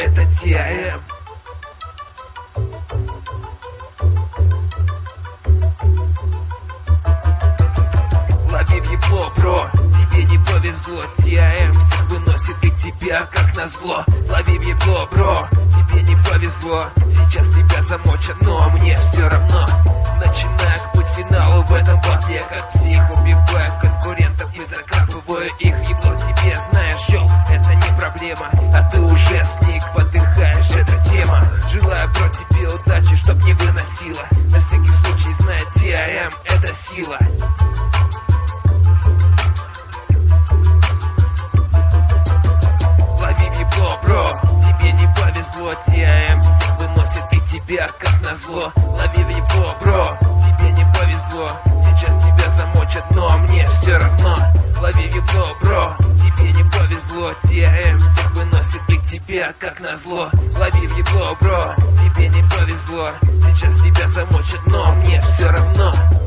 это ТАМ. Лови в ебло, бро, тебе не повезло. ТАМ всех выносит и тебя как назло. Лови в ебло, бро, тебе не повезло. Сейчас тебя замочат, но мне все равно. Начинаю путь к финалу в этом батле. Как псих убиваю конкурентов и закапываю их в ебло. Тебе, знаешь, щелк, это не проблема. А ты уже сник, подыхаешь, это тема. Желаю, бро, тебе удачи, чтоб не выносила. На всякий случай, знай, ТАМ это сила. Лови в ебло, бро, тебе не повезло. ТАМ всех выносит и тебя как назло. Лови в ебло, бро, тебе не повезло. Сейчас тебя замочат, но мне все равно. Лови в ебло, бро, тебе не повезло. ТАМ всех выносит и тебя как назло. Лови в ебло, бро, тебе не повезло. Сейчас тебя замочат, но мне все равно.